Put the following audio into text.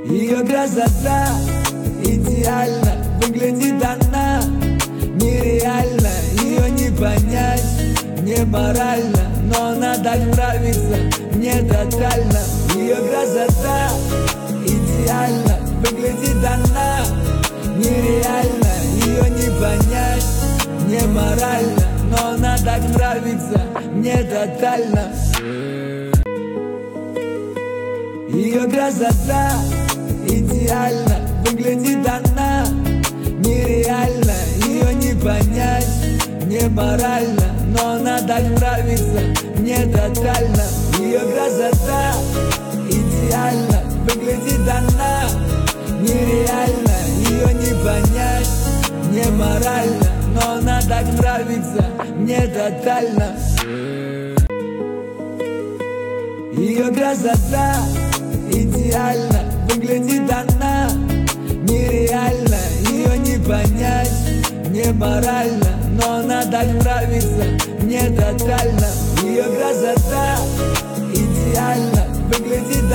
Ее красота идеально, выглядит она нереально. Ее не понять, не морально, но она так нравится мне тотально. Ее красота идеально, выглядит она нереально. Ее не понять, не морально, но она так нравится мне тотально. Ее красота идеально, выглядит она нереально. Ее не понять, не морально, но она так нравится мне тотально. Ее красота идеально, выглядит она нереально. Ее не понять, не морально, но она так нравится мне тотально. Ее красота идеально, выглядит она нереально. Ее не понять, не морально, но она так нравится мне тотально. Ее красота идеально, выглядит